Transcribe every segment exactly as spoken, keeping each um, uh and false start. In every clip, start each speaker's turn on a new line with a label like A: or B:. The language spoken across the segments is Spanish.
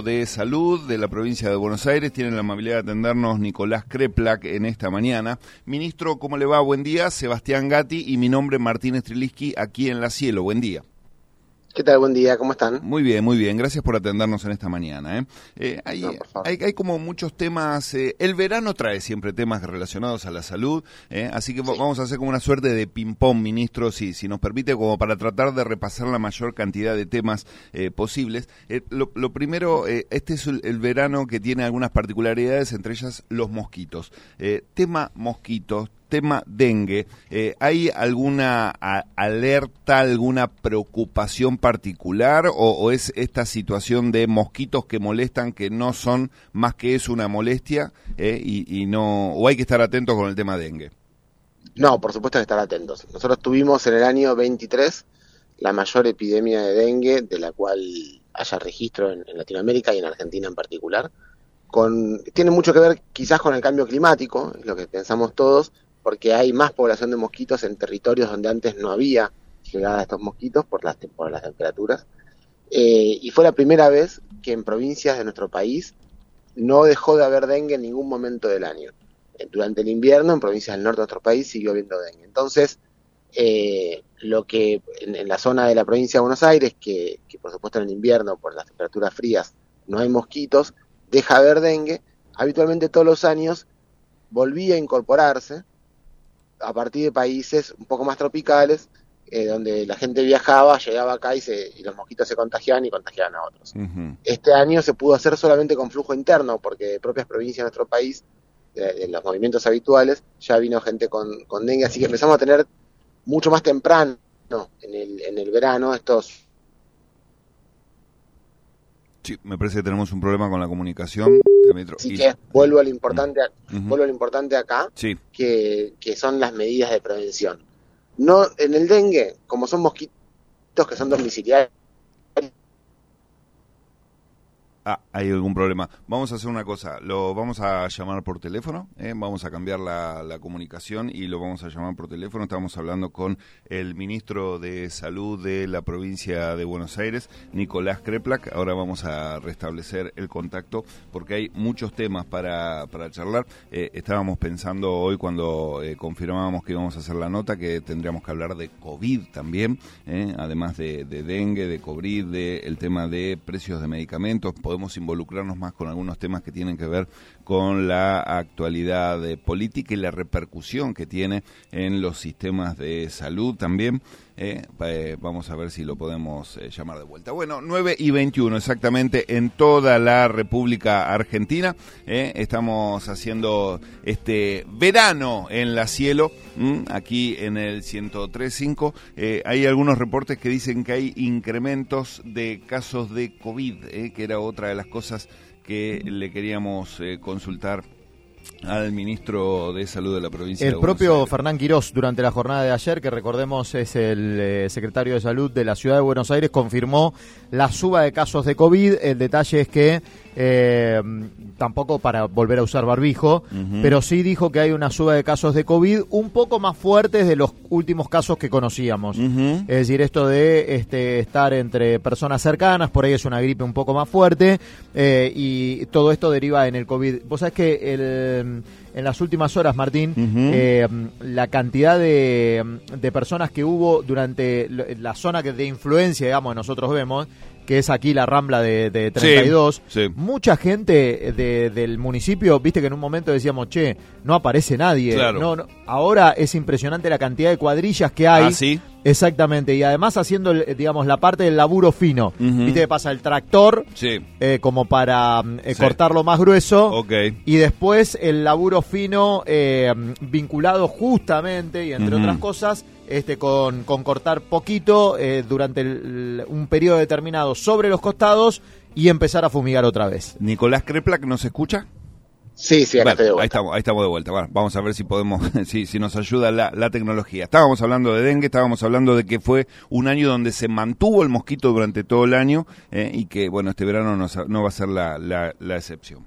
A: ministro de Salud de la provincia de Buenos Aires. Tiene la amabilidad de atendernos Nicolás Kreplak en esta mañana. Ministro, ¿cómo le va? Buen día. Sebastián Gatti y mi nombre es Martín Streliski, aquí en La Cielo. Buen día.
B: ¿Qué tal? Buen día, ¿cómo están?
A: Muy bien, muy bien. Gracias por atendernos en esta mañana. ¿eh? Eh, hay,
B: no, por favor.
A: hay, hay como muchos temas. Eh, el verano trae siempre temas relacionados a la salud, ¿eh? así que sí. vamos a hacer como una suerte de ping-pong, ministro, si, si nos permite, como para tratar de repasar la mayor cantidad de temas eh, posibles. Eh, lo, lo primero, eh, este es el, el verano que tiene algunas particularidades, entre ellas los mosquitos. Eh, tema mosquitos. Tema dengue, eh, ¿hay alguna a, alerta, alguna preocupación particular o, o es esta situación de mosquitos que molestan que no son más que es una molestia eh, y, y no, o hay que estar atentos con el tema dengue?
B: No, por supuesto hay que estar atentos. Nosotros tuvimos en el año veintitrés la mayor epidemia de dengue de la cual haya registro en, en Latinoamérica y en Argentina en particular. Con, tiene mucho que ver quizás con el cambio climático, es lo que pensamos todos, porque hay más población de mosquitos en territorios donde antes no había llegada a estos mosquitos por las, por las temperaturas. Eh, y fue la primera vez que en provincias de nuestro país no dejó de haber dengue en ningún momento del año. Eh, durante el invierno, en provincias del norte de nuestro país, siguió habiendo dengue. Entonces, eh, lo que en, en la zona de la provincia de Buenos Aires, que, que por supuesto en el invierno, por las temperaturas frías, no hay mosquitos, deja de haber dengue. Habitualmente todos los años volvía a incorporarse a partir de países un poco más tropicales, eh, donde la gente viajaba, llegaba acá y, se, y los mosquitos se contagiaban y contagiaban a otros. Uh-huh. Este año se pudo hacer solamente con flujo interno, porque de propias provincias de nuestro país, de, de los movimientos habituales, ya vino gente con, con dengue, así que empezamos a tener mucho más temprano en el, en el verano estos...
A: Sí, me parece que tenemos un problema con la comunicación.
B: Así que vuelvo a lo importante, uh-huh. vuelvo a lo importante acá,
A: sí.
B: que, que son las medidas de prevención. No, en el dengue, como son mosquitos que son domiciliarios.
A: Ah, hay algún problema. Vamos a hacer una cosa, lo vamos a llamar por teléfono, ¿eh? vamos a cambiar la, la comunicación y lo vamos a llamar por teléfono. Estamos hablando con el ministro de Salud de la provincia de Buenos Aires, Nicolás Kreplak. Ahora vamos a restablecer el contacto porque hay muchos temas para, para charlar. Eh, estábamos pensando hoy cuando eh, confirmábamos que íbamos a hacer la nota que tendríamos que hablar de COVID también, ¿eh? además de, de dengue, de COVID, de el tema de precios de medicamentos. Podemos involucrarnos más con algunos temas que tienen que ver con la actualidad política y la repercusión que tiene en los sistemas de salud también. Eh, eh, vamos a ver si lo podemos eh, llamar de vuelta. Bueno, nueve y veintiuno exactamente en toda la República Argentina. Eh, estamos haciendo este verano en La Cielo, ¿m? aquí en el ciento tres punto cinco. Eh, hay algunos reportes que dicen que hay incrementos de casos de COVID, eh, que era otra de las cosas que le queríamos eh, consultar al ministro de Salud de la provincia
C: el
A: de Buenos
C: propio
A: Aires.
C: Fernán Quirós, durante la jornada de ayer, que recordemos es el eh, secretario de Salud de la Ciudad de Buenos Aires, confirmó la suba de casos de COVID. El detalle es que eh, tampoco para volver a usar barbijo, uh-huh. pero sí dijo que hay una suba de casos de COVID un poco más fuertes de los últimos casos que conocíamos. Uh-huh. Es decir, esto de este, estar entre personas cercanas, por ahí es una gripe un poco más fuerte, eh, y todo esto deriva en el COVID. Vos sabés que el... en las últimas horas, Martín, uh-huh. eh, la cantidad de, de personas que hubo durante la zona de influencia, digamos, nosotros vemos, que es aquí la Rambla de, de treinta y dos,
A: sí, sí.
C: mucha gente de, del municipio, viste que en un momento decíamos, che, no aparece nadie.
A: Claro.
C: No, no, ahora es impresionante la cantidad de cuadrillas que hay.
A: ¿Ah, sí?
C: Exactamente, y además haciendo, digamos, la parte del laburo fino. Uh-huh. Viste que pasa el tractor,
A: sí.
C: eh, como para eh,
A: sí.
C: cortarlo más grueso,
A: okay.
C: y después el laburo fino eh, vinculado justamente, y entre uh-huh. otras cosas, este con, con cortar poquito eh, durante el, un periodo determinado sobre los costados y empezar a fumigar otra vez.
A: Nicolás Kreplak, ¿nos escucha?
B: Sí, sí, acá
A: bueno,
B: estoy de vuelta.
A: Ahí estamos, ahí estamos de vuelta. Bueno, vamos a ver si podemos, si, si nos ayuda la, la tecnología. Estábamos hablando de dengue, estábamos hablando de que fue un año donde se mantuvo el mosquito durante todo el año eh, y que, bueno, este verano no, no va a ser la, la, la excepción.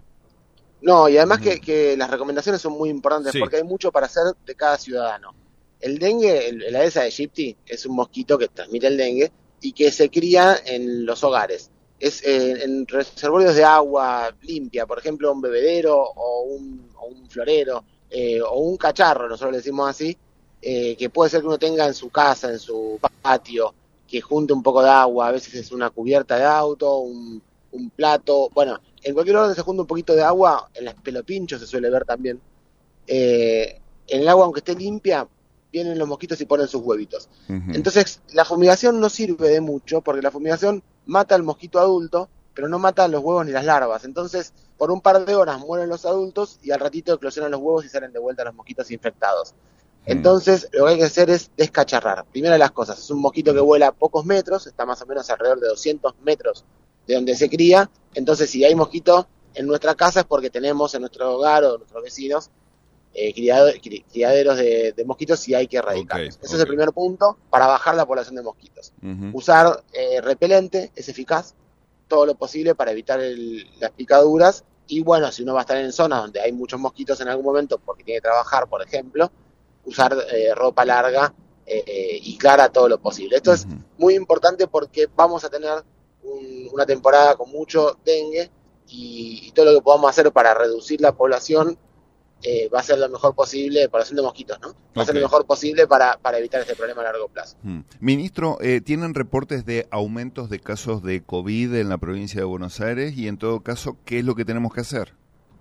B: No, y además uh-huh. que, que las recomendaciones son muy importantes
A: sí.
B: porque hay mucho para hacer de cada ciudadano. El dengue, el, el Aedes aegypti, es un mosquito que transmite el dengue y que se cría en los hogares. es eh, en reservorios de agua limpia, por ejemplo, un bebedero o un, o un florero eh, o un cacharro, nosotros le decimos así, eh, que puede ser que uno tenga en su casa, en su patio, que junte un poco de agua, a veces es una cubierta de auto, un, un plato, bueno, en cualquier lugar donde se junte un poquito de agua, en las pelopinchos se suele ver también, eh, en el agua aunque esté limpia, vienen los mosquitos y ponen sus huevitos. Uh-huh. Entonces, la fumigación no sirve de mucho, porque la fumigación mata al mosquito adulto, pero no mata los huevos ni las larvas. Entonces, por un par de horas mueren los adultos y al ratito eclosionan los huevos y salen de vuelta los mosquitos infectados. Uh-huh. Entonces, lo que hay que hacer es descacharrar. Primera de las cosas, es un mosquito que vuela a pocos metros, está más o menos alrededor de doscientos metros de donde se cría. Entonces, si hay mosquito en nuestra casa es porque tenemos en nuestro hogar o en nuestros vecinos Eh, criaderos, criaderos de, de mosquitos y hay que erradicarlos. Okay, Ese okay. es el primer punto para bajar la población de mosquitos. Uh-huh. Usar eh, repelente es eficaz, todo lo posible para evitar el, las picaduras. Y bueno, si uno va a estar en zonas donde hay muchos mosquitos en algún momento porque tiene que trabajar, por ejemplo, usar eh, ropa larga eh, eh, y clara todo lo posible. Esto uh-huh. es muy importante porque vamos a tener un, una temporada con mucho dengue y, y todo lo que podamos hacer para reducir la población Eh, va a ser lo mejor posible, población de mosquitos, ¿no? Va okay. a ser lo mejor posible para, para evitar este problema a largo plazo.
A: Hmm. Ministro, eh, ¿tienen reportes de aumentos de casos de COVID en la provincia de Buenos Aires? Y en todo caso, ¿qué es lo que tenemos que hacer?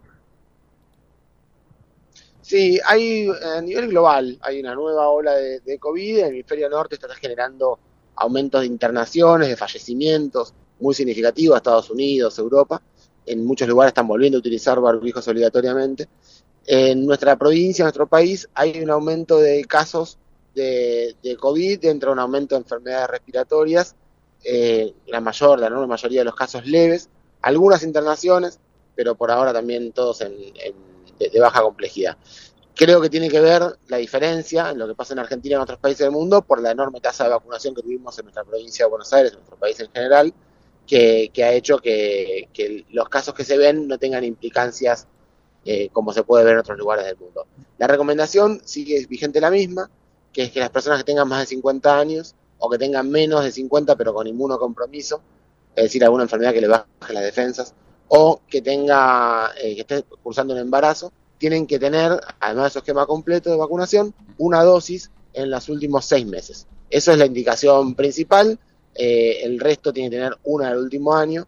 B: Sí, hay a nivel global, hay una nueva ola de, de COVID, el hemisferio norte está generando aumentos de internaciones, de fallecimientos, muy significativos, Estados Unidos, Europa, en muchos lugares están volviendo a utilizar barbijos obligatoriamente. En nuestra provincia, en nuestro país, hay un aumento de casos de, de COVID, entra un aumento de enfermedades respiratorias, eh, la mayor, la enorme mayoría de los casos leves, algunas internaciones, pero por ahora también todos en, en, de, de baja complejidad. Creo que tiene que ver la diferencia en lo que pasa en Argentina y en otros países del mundo por la enorme tasa de vacunación que tuvimos en nuestra provincia de Buenos Aires, en nuestro país en general, que, que ha hecho que, que los casos que se ven no tengan implicancias Eh, como se puede ver en otros lugares del mundo. La recomendación sigue vigente la misma, que es que las personas que tengan más de cincuenta años o que tengan menos de cincuenta pero con inmunocompromiso, es decir, alguna enfermedad que le baje las defensas, o que tenga eh, que esté cursando un embarazo, tienen que tener, además de su esquema completo de vacunación, una dosis en los últimos seis meses. Eso es la indicación principal, eh, el resto tiene que tener una del último año,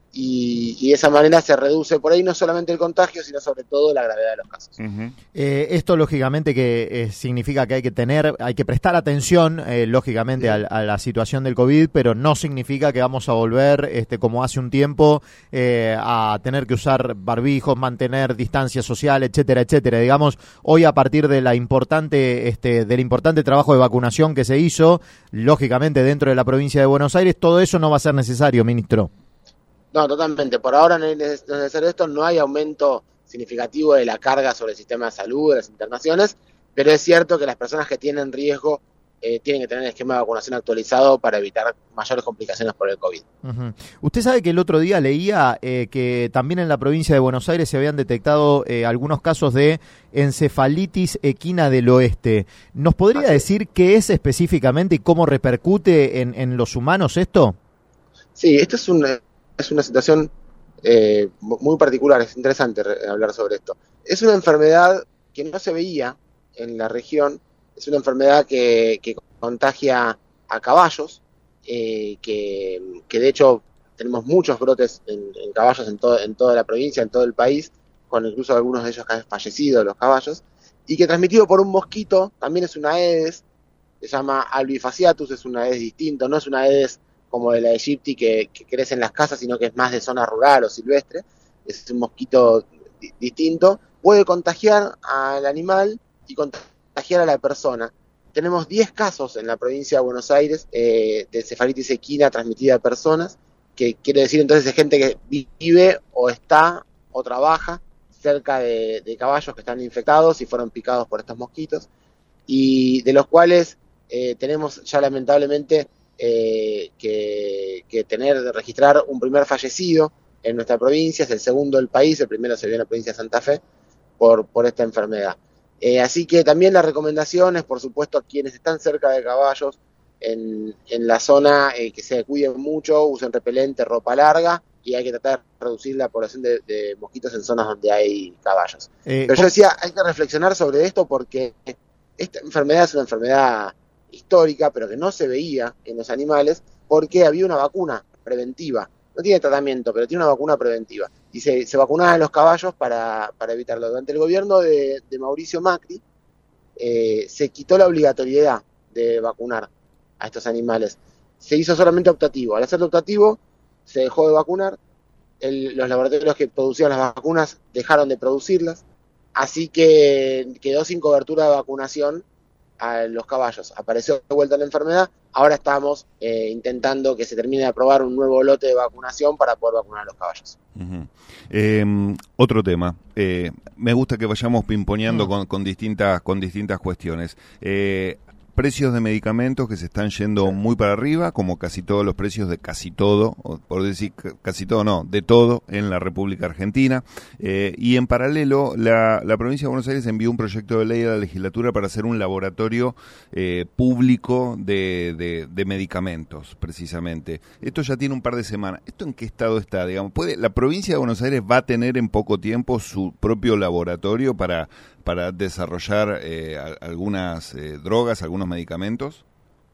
B: Y, y de esa manera se reduce por ahí no solamente el contagio, sino sobre todo la gravedad de los casos.
C: Uh-huh. Eh, esto lógicamente que eh, significa que hay que tener, hay que prestar atención, eh, lógicamente, sí. a, a la situación del COVID, pero no significa que vamos a volver, este, como hace un tiempo, eh, a tener que usar barbijos, mantener distancia social, etcétera, etcétera. Digamos, hoy a partir de la importante, este, del importante trabajo de vacunación que se hizo, lógicamente dentro de la provincia de Buenos Aires, todo eso no va a ser necesario, ministro.
B: No, totalmente. Por ahora no es necesario esto, no hay aumento significativo de la carga sobre el sistema de salud, de las internaciones, pero es cierto que las personas que tienen riesgo eh, tienen que tener el esquema de vacunación actualizado para evitar mayores complicaciones por el COVID.
C: Uh-huh. Usted sabe que el otro día leía eh, que también en la provincia de Buenos Aires se habían detectado eh, algunos casos de encefalitis equina del oeste. ¿Nos podría Así. decir qué es específicamente y cómo repercute en, en los humanos esto?
B: Sí, esto es un... Es una situación eh, muy particular, es interesante hablar sobre esto. Es una enfermedad que no se veía en la región, es una enfermedad que, que contagia a caballos, eh, que, que de hecho tenemos muchos brotes en, en caballos en, todo, en toda la provincia, en todo el país, con incluso algunos de ellos que han fallecido, los caballos, y que transmitido por un mosquito, también es una Aedes, se llama Albifaciatus, es una Aedes distinto, no es una Aedes como de la Aegypti que, que crece en las casas, sino que es más de zona rural o silvestre, es un mosquito di- distinto, puede contagiar al animal y contagiar a la persona. Tenemos diez casos en la provincia de Buenos Aires eh, de encefalitis equina transmitida a personas, que quiere decir entonces de gente que vive o está o trabaja cerca de, de caballos que están infectados y fueron picados por estos mosquitos, y de los cuales eh, tenemos ya lamentablemente Eh, que, que tener, registrar un primer fallecido en nuestra provincia, es el segundo del país, el primero se vio en la provincia de Santa Fe por, por esta enfermedad. Eh, así que también las recomendaciones, por supuesto, a quienes están cerca de caballos, en, en la zona, eh, que se cuiden mucho, usen repelente, ropa larga, y hay que tratar de reducir la población de, de mosquitos en zonas donde hay caballos. Eh, Pero yo decía, hay que reflexionar sobre esto porque esta enfermedad es una enfermedad histórica, pero que no se veía en los animales porque había una vacuna preventiva. No tiene tratamiento, pero tiene una vacuna preventiva. Y se, se vacunaban los caballos para, para evitarlo. Durante el gobierno de, de Mauricio Macri, eh, se quitó la obligatoriedad de vacunar a estos animales. Se hizo solamente optativo. Al hacerlo optativo, se dejó de vacunar. El, los laboratorios que producían las vacunas dejaron de producirlas. Así que quedó sin cobertura de vacunación a los caballos. Apareció de vuelta la enfermedad. Ahora estamos eh, intentando que se termine de aprobar un nuevo lote de vacunación para poder vacunar a los caballos.
A: Uh-huh. Eh, otro tema. Eh, me gusta que vayamos pimponeando uh-huh. con, con distintas con distintas cuestiones. Eh, precios de medicamentos que se están yendo muy para arriba, como casi todos los precios de casi todo, o por decir casi todo, no, de todo en la República Argentina. Eh, y en paralelo, la, la provincia de Buenos Aires envió un proyecto de ley a la legislatura para hacer un laboratorio eh, público de, de, de medicamentos, precisamente. Esto ya tiene un par de semanas. ¿Esto en qué estado está? Digamos, ¿puede, la provincia de Buenos Aires va a tener en poco tiempo su propio laboratorio para para desarrollar eh, algunas eh, drogas, algunos medicamentos?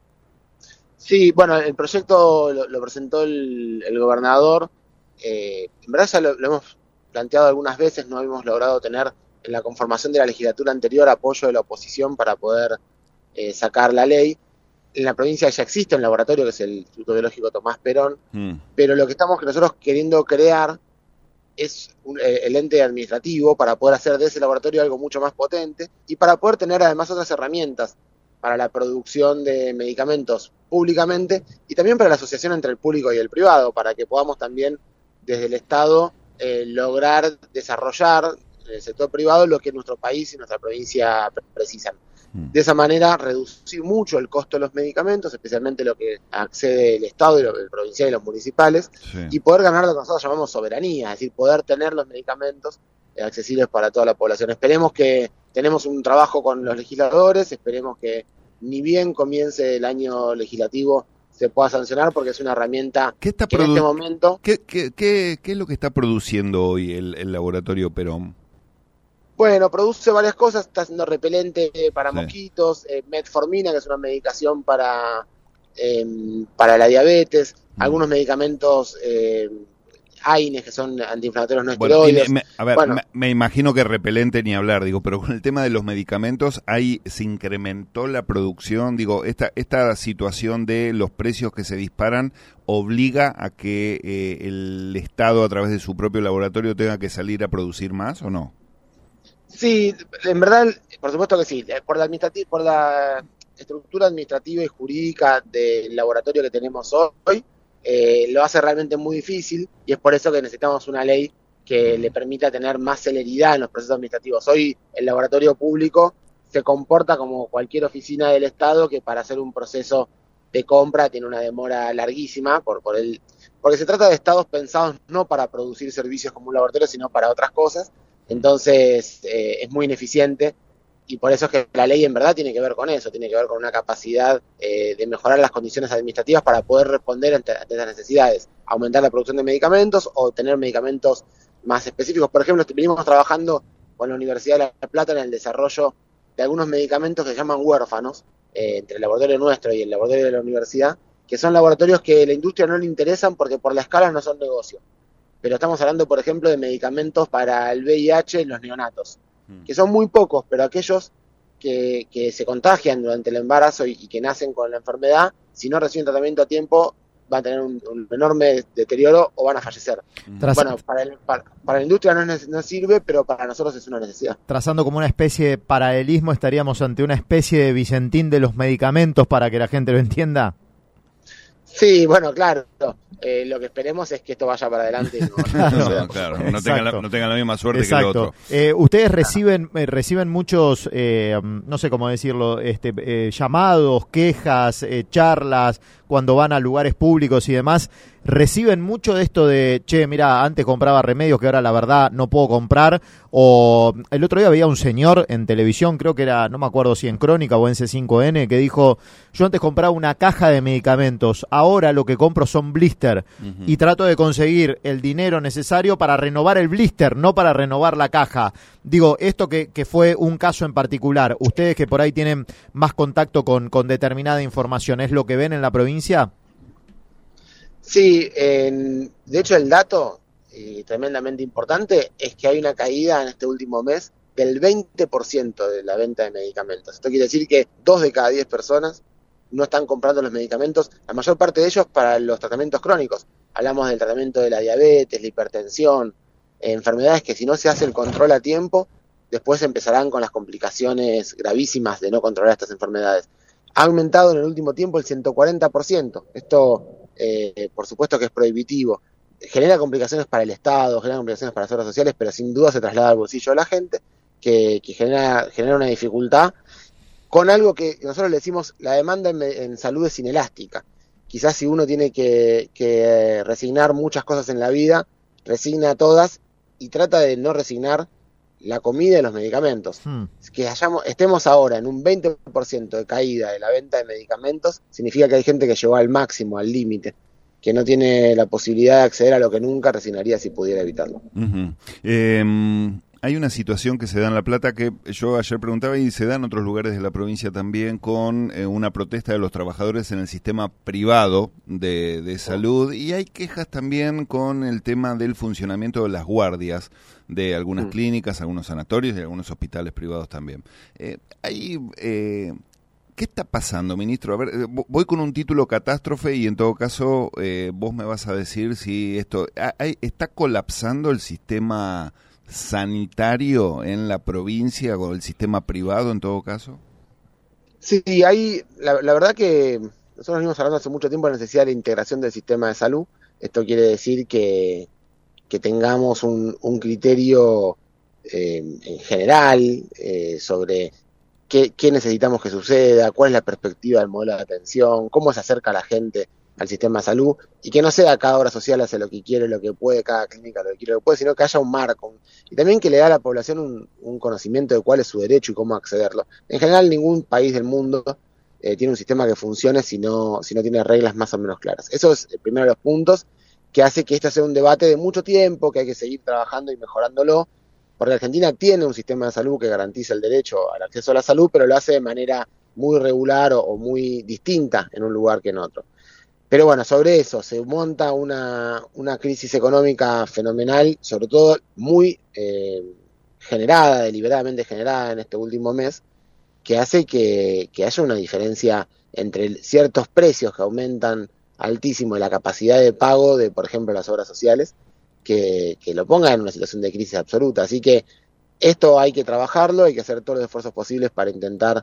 B: Sí, bueno, el proyecto lo, lo presentó el, el gobernador. Eh, en verdad ya lo, lo hemos planteado algunas veces, no hemos logrado tener en la conformación de la legislatura anterior apoyo de la oposición para poder eh, sacar la ley. En la provincia ya existe un laboratorio que es el Instituto Biológico Tomás Perón, mm. pero lo que estamos nosotros queriendo crear es un, eh, el ente administrativo para poder hacer de ese laboratorio algo mucho más potente y para poder tener además otras herramientas para la producción de medicamentos públicamente y también para la asociación entre el público y el privado, para que podamos también desde el Estado eh, lograr desarrollar en el sector privado lo que nuestro país y nuestra provincia precisan. De esa manera reducir mucho el costo de los medicamentos, especialmente lo que accede el Estado, y lo, el provincial y los municipales, sí. y poder ganar lo que nosotros llamamos soberanía, es decir, poder tener los medicamentos eh, accesibles para toda la población. Esperemos que tenemos un trabajo con los legisladores, esperemos que ni bien comience el año legislativo se pueda sancionar, porque es una herramienta
A: ¿Qué está
B: que produ- en este momento...
A: ¿Qué, qué, qué, ¿Qué es lo que está produciendo hoy el, el laboratorio Perón?
B: Bueno, produce varias cosas, está haciendo repelente para sí. mosquitos, eh, metformina, que es una medicación para, eh, para la diabetes, mm. algunos medicamentos, eh, AINES, que son antiinflamatorios no
A: bueno,
B: esteroides.
A: Me, a ver,
B: bueno.
A: me, me imagino que repelente ni hablar, digo, pero con el tema de los medicamentos, ahí se incrementó la producción, digo, esta, esta situación de los precios que se disparan obliga a que eh, el Estado, a través de su propio laboratorio, tenga que salir a producir más, ¿o no?
B: Sí, en verdad, por supuesto que sí. Por la, administrati- por la estructura administrativa y jurídica del laboratorio que tenemos hoy, eh, lo hace realmente muy difícil y es por eso que necesitamos una ley que le permita tener más celeridad en los procesos administrativos. Hoy el laboratorio público se comporta como cualquier oficina del Estado que para hacer un proceso de compra tiene una demora larguísima, por, por el, porque se trata de estados pensados no para producir servicios como un laboratorio, sino para otras cosas. Entonces eh, es muy ineficiente y por eso es que la ley en verdad tiene que ver con eso, tiene que ver con una capacidad eh, de mejorar las condiciones administrativas para poder responder ante, ante esas necesidades, aumentar la producción de medicamentos o tener medicamentos más específicos. Por ejemplo, venimos trabajando con la Universidad de La Plata en el desarrollo de algunos medicamentos que se llaman huérfanos, eh, entre el laboratorio nuestro y el laboratorio de la universidad, que son laboratorios que a la industria no le interesan porque por la escala no son negocio. Pero estamos hablando, por ejemplo, de medicamentos para el V I H en los neonatos, mm. que son muy pocos, pero aquellos que, que se contagian durante el embarazo y, y que nacen con la enfermedad, si no reciben tratamiento a tiempo, van a tener un, un enorme deterioro o van a fallecer. Tras... Bueno, para, el, para, para la industria no, es, no sirve, pero para nosotros es una necesidad.
C: Trazando como una especie de paralelismo, estaríamos ante una especie de Vicentín de los medicamentos, para que la gente lo entienda.
B: Sí, bueno, claro. Eh, lo que esperemos es que esto vaya para adelante. Y no,
A: claro, no, claro, no, tengan la, no tengan la misma suerte Exacto. que el otro.
C: Eh, ustedes reciben eh, reciben muchos, eh, no sé cómo decirlo, este, eh, llamados, quejas, eh, charlas, cuando van a lugares públicos y demás. ¿reciben mucho de esto de, che, mira, antes compraba remedios que ahora la verdad no puedo comprar? O el otro día veía un señor en televisión, creo que era, no me acuerdo si en Crónica o en C cinco N, que dijo, yo antes compraba una caja de medicamentos, ahora lo que compro son blister, uh-huh. y trato de conseguir el dinero necesario para renovar el blister, no para renovar la caja. Digo, esto que, que fue un caso en particular, ustedes que por ahí tienen más contacto con, con determinada información, ¿es lo que ven en la provincia?
B: Sí, en, de hecho el dato, y tremendamente importante, es que hay una caída en este último mes del veinte por ciento de la venta de medicamentos. Esto quiere decir que dos de cada diez personas no están comprando los medicamentos, la mayor parte de ellos para los tratamientos crónicos. Hablamos del tratamiento de la diabetes, la hipertensión, enfermedades que si no se hace el control a tiempo, después empezarán con las complicaciones gravísimas de no controlar estas enfermedades. Ha aumentado en el último tiempo el ciento cuarenta por ciento. Esto, eh, por supuesto que es prohibitivo. Genera complicaciones para el Estado, genera complicaciones para las obras sociales, pero sin duda se traslada al bolsillo de la gente, que, que genera, genera una dificultad con algo que nosotros le decimos, la demanda en, en salud es inelástica. Quizás si uno tiene que, que resignar muchas cosas en la vida, resigna todas y trata de no resignar la comida y los medicamentos. Hmm. Que hayamos, estemos ahora en un veinte por ciento de caída de la venta de medicamentos, significa que hay gente que llegó al máximo, al límite, que no tiene la posibilidad de acceder a lo que nunca resignaría si pudiera evitarlo.
A: Uh-huh. Eh, hay una situación que se da en La Plata que yo ayer preguntaba y se da en otros lugares de la provincia también con eh, una protesta de los trabajadores en el sistema privado de, de salud, y hay quejas también con el tema del funcionamiento de las guardias de algunas mm. clínicas, algunos sanatorios y algunos hospitales privados también. Eh, hay... Eh, ¿Qué está pasando, ministro? A ver, voy con un título catástrofe y en todo caso eh, vos me vas a decir si esto... Hay, ¿está colapsando el sistema sanitario en la provincia o el sistema privado en todo caso?
B: Sí, hay... La, la verdad que nosotros venimos hablando hace mucho tiempo de la necesidad de la integración del sistema de salud. Esto quiere decir que, que tengamos un, un criterio eh, en general eh, sobre... ¿Qué, ¿Qué necesitamos que suceda? ¿Cuál es la perspectiva del modelo de atención? ¿Cómo se acerca la gente al sistema de salud? Y que no sea cada obra social hace lo que quiere, lo que puede, cada clínica lo que quiere, lo que puede, sino que haya un marco. Y también que le da a la población un, un conocimiento de cuál es su derecho y cómo accederlo. En general, ningún país del mundo eh, tiene un sistema que funcione si no, si no tiene reglas más o menos claras. Eso es el primero de los puntos que hace que este sea un debate de mucho tiempo, que hay que seguir trabajando y mejorándolo. Porque Argentina tiene un sistema de salud que garantiza el derecho al acceso a la salud, pero lo hace de manera muy regular o, o muy distinta en un lugar que en otro. Pero bueno, sobre eso se monta una, una crisis económica fenomenal, sobre todo muy eh, generada, deliberadamente generada en este último mes, que hace que, que haya una diferencia entre ciertos precios que aumentan altísimo y la capacidad de pago de, por ejemplo, las obras sociales, Que, que lo ponga en una situación de crisis absoluta. Así que esto hay que trabajarlo, hay que hacer todos los esfuerzos posibles para intentar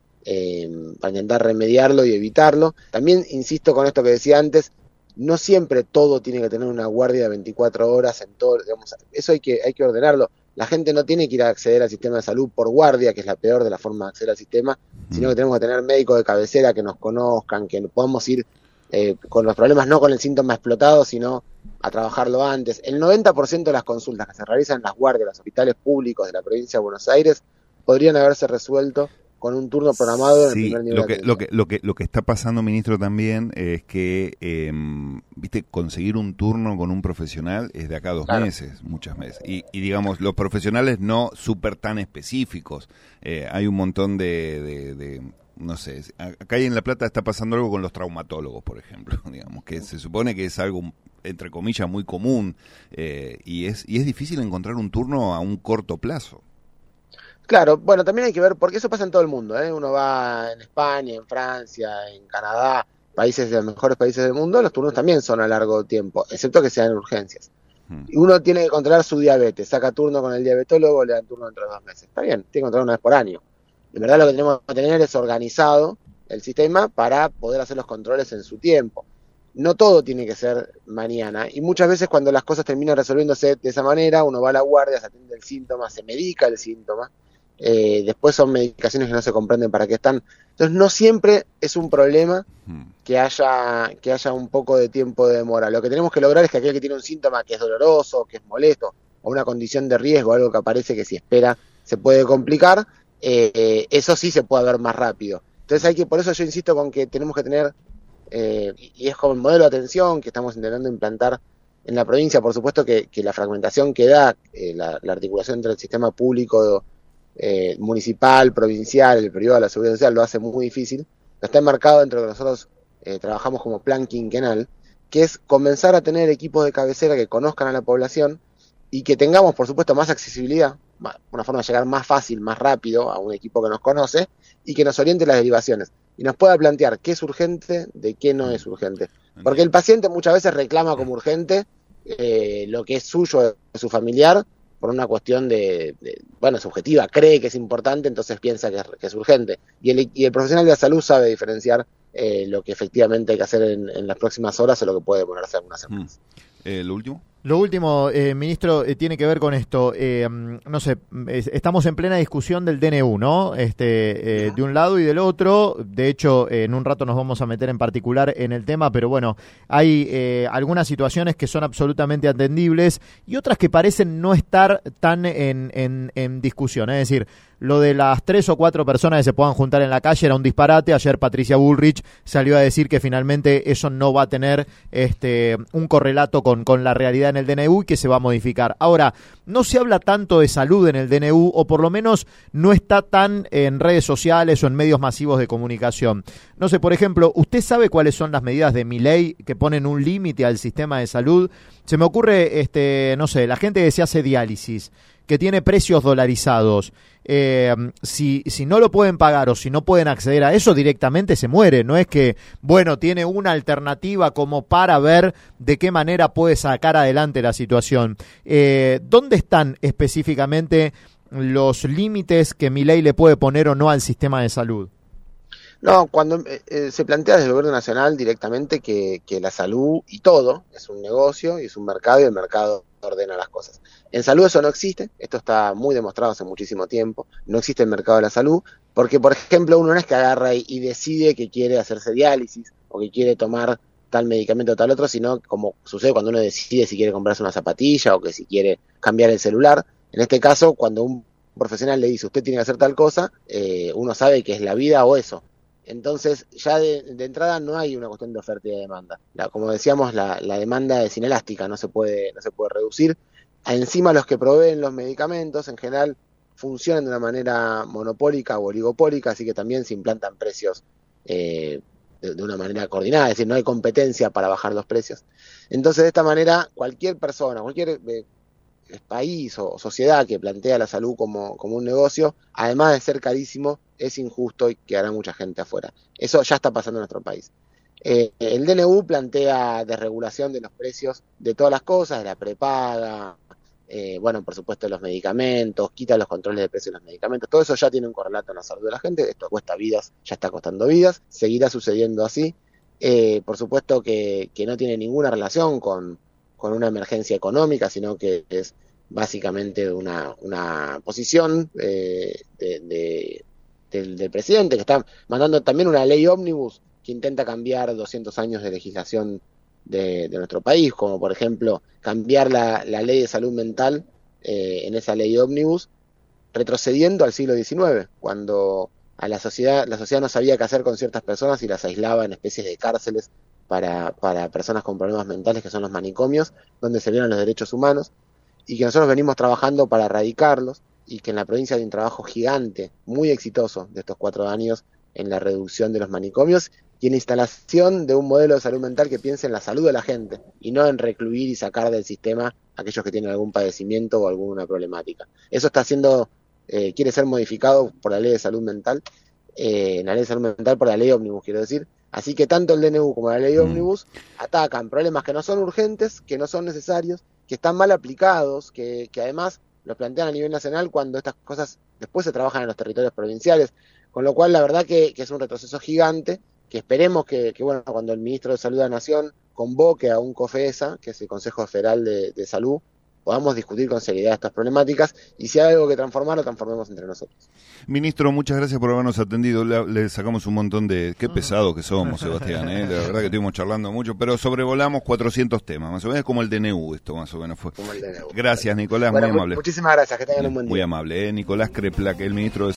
B: eh, para intentar remediarlo y evitarlo. También insisto con esto que decía antes, no siempre todo tiene que tener una guardia de veinticuatro horas en todo, digamos, eso hay que, hay que ordenarlo. La gente no tiene que ir a acceder al sistema de salud por guardia, que es la peor de la forma de acceder al sistema, sino que tenemos que tener médicos de cabecera que nos conozcan, que podamos ir eh, con los problemas, no con el síntoma explotado, sino a trabajarlo antes. El noventa por ciento de las consultas que se realizan en las guardias de los hospitales públicos de la provincia de Buenos Aires podrían haberse resuelto con un turno programado
A: sí,
B: en el primer nivel.
A: Lo que, lo que, lo que, lo que está pasando, ministro, también es que, eh, viste, conseguir un turno con un profesional es de acá a dos claro. meses, muchas veces. Y, y digamos, los profesionales no súper tan específicos. Eh, hay un montón de... de, de no sé, acá en La Plata está pasando algo con los traumatólogos, por ejemplo, digamos, que se supone que es algo, entre comillas, muy común, eh, y es y es difícil encontrar un turno a un corto plazo.
B: Claro, bueno, también hay que ver, porque eso pasa en todo el mundo, ¿eh? Uno va en España, en Francia, en Canadá, países de los mejores países del mundo, los turnos también son a largo tiempo, excepto que sean urgencias. Hmm. Y uno tiene que controlar su diabetes, saca turno con el diabetólogo, le dan turno dentro de dos meses. Está bien, tiene que controlar una vez por año. En verdad lo que tenemos que tener es organizado el sistema para poder hacer los controles en su tiempo. No todo tiene que ser mañana, y muchas veces cuando las cosas terminan resolviéndose de esa manera, uno va a la guardia, se atiende el síntoma, se medica el síntoma, eh, después son medicaciones que no se comprenden para qué están. Entonces no siempre es un problema que haya, que haya un poco de tiempo de demora. Lo que tenemos que lograr es que aquel que tiene un síntoma que es doloroso, que es molesto, o una condición de riesgo, algo que aparece que si espera se puede complicar, eh, eso sí se puede ver más rápido. Entonces hay que, por eso yo insisto con que tenemos que tener, eh, y es como el modelo de atención que estamos intentando implantar en la provincia. Por supuesto que, que la fragmentación que da, eh, la, la articulación entre el sistema público, eh, municipal, provincial, el privado, la seguridad social, lo hace muy difícil. Está enmarcado dentro de lo que nosotros eh, trabajamos como plan quinquenal, que es comenzar a tener equipos de cabecera que conozcan a la población y que tengamos, por supuesto, más accesibilidad, una forma de llegar más fácil, más rápido a un equipo que nos conoce y que nos oriente las derivaciones y nos pueda plantear qué es urgente, de qué no es urgente. Porque el paciente muchas veces reclama como urgente eh, lo que es suyo, de su familiar, por una cuestión de, de, bueno, subjetiva, cree que es importante, entonces piensa que es, que es urgente. Y el, y el profesional de la salud sabe diferenciar eh, lo que efectivamente hay que hacer en, en las próximas horas o lo que puede ponerse algunas semanas.
A: Eh, ¿Lo último?
C: Lo último, eh, ministro, eh, tiene que ver con esto. Eh, no sé, es, estamos en plena discusión del D N U, ¿no? Este, eh, de un lado y del otro. De hecho, eh, en un rato nos vamos a meter en particular en el tema, pero bueno, hay eh, algunas situaciones que son absolutamente atendibles y otras que parecen no estar tan en, en, en discusión. Es decir, lo de las tres o cuatro personas que se puedan juntar en la calle era un disparate. Ayer Patricia Bullrich salió a decir que finalmente eso no va a tener este, un correlato con, con la realidad en el D N U y que se va a modificar. Ahora, no se habla tanto de salud en el D N U, o por lo menos no está tan en redes sociales o en medios masivos de comunicación. No sé, por ejemplo, ¿usted sabe cuáles son las medidas de Milei que ponen un límite al sistema de salud? Se me ocurre, este, no sé, la gente que se hace diálisis, que tiene precios dolarizados, eh, si, si no lo pueden pagar o si no pueden acceder a eso, directamente se muere. No es que, bueno, tiene una alternativa como para ver de qué manera puede sacar adelante la situación. Eh, ¿Dónde están específicamente los límites que Milei le puede poner o no al sistema de salud?
B: No, cuando eh, se plantea desde el gobierno nacional directamente que, que la salud y todo es un negocio y es un mercado y el mercado ordena las cosas. En salud eso no existe, esto está muy demostrado hace muchísimo tiempo, no existe el mercado de la salud, porque por ejemplo uno no es que agarra y, y decide que quiere hacerse diálisis o que quiere tomar tal medicamento o tal otro, sino como sucede cuando uno decide si quiere comprarse una zapatilla o que si quiere cambiar el celular. En este caso, cuando un profesional le dice usted tiene que hacer tal cosa, eh, uno sabe que es la vida o eso. Entonces, ya de, de entrada no hay una cuestión de oferta y de demanda. La, como decíamos, la, la demanda es inelástica, no se puede, no se puede reducir. Encima, los que proveen los medicamentos, en general, funcionan de una manera monopólica o oligopólica, así que también se implantan precios eh, de, de una manera coordinada, es decir, no hay competencia para bajar los precios. Entonces, de esta manera, cualquier persona, cualquier eh, país o sociedad que plantea la salud como, como un negocio, además de ser carísimo, es injusto y quedará mucha gente afuera. Eso ya está pasando en nuestro país. Eh, el D N U plantea desregulación de los precios de todas las cosas, de la prepaga, eh, bueno, por supuesto de los medicamentos, quita los controles de precios de los medicamentos, todo eso ya tiene un correlato en la salud de la gente, esto cuesta vidas, ya está costando vidas, seguirá sucediendo así. Eh, por supuesto que, que no tiene ninguna relación con, con una emergencia económica, sino que es básicamente una, una posición eh, de, de Del, del presidente, que está mandando también una ley ómnibus que intenta cambiar doscientos años de legislación de, de nuestro país, como por ejemplo cambiar la, la ley de salud mental eh, en esa ley ómnibus, retrocediendo al siglo diecinueve, cuando a la sociedad, la sociedad no sabía qué hacer con ciertas personas y las aislaba en especies de cárceles para, para personas con problemas mentales, que son los manicomios, donde se violan los derechos humanos, y que nosotros venimos trabajando para erradicarlos, y que en la provincia hay un trabajo gigante, muy exitoso de estos cuatro años en la reducción de los manicomios y en la instalación de un modelo de salud mental que piense en la salud de la gente y no en recluir y sacar del sistema a aquellos que tienen algún padecimiento o alguna problemática. Eso está siendo, eh, quiere ser modificado por la ley de salud mental, eh, en la ley de salud mental por la ley ómnibus, quiero decir. Así que tanto el D N U como la ley ómnibus atacan problemas que no son urgentes, que no son necesarios, que están mal aplicados, que, que además lo plantean a nivel nacional cuando estas cosas después se trabajan en los territorios provinciales, con lo cual la verdad que, que es un retroceso gigante, que esperemos que, que bueno, cuando el ministro de Salud de la Nación convoque a un COFESA, que es el Consejo Federal de, de Salud, podamos discutir con seriedad estas problemáticas y si hay algo que transformar, lo transformemos entre nosotros.
A: Ministro, muchas gracias por habernos atendido. Le, le sacamos un montón de... Qué pesado que somos, Sebastián, ¿eh? La verdad que estuvimos charlando mucho, pero sobrevolamos cuatrocientos temas, más o menos como el D N U esto, más o menos fue.
B: Como el D N U.
A: Gracias, Nicolás,
B: Bueno,
A: muy amable.
B: Muchísimas gracias, que tengan un buen día.
A: Muy amable, ¿eh? Nicolás Kreplak, el ministro de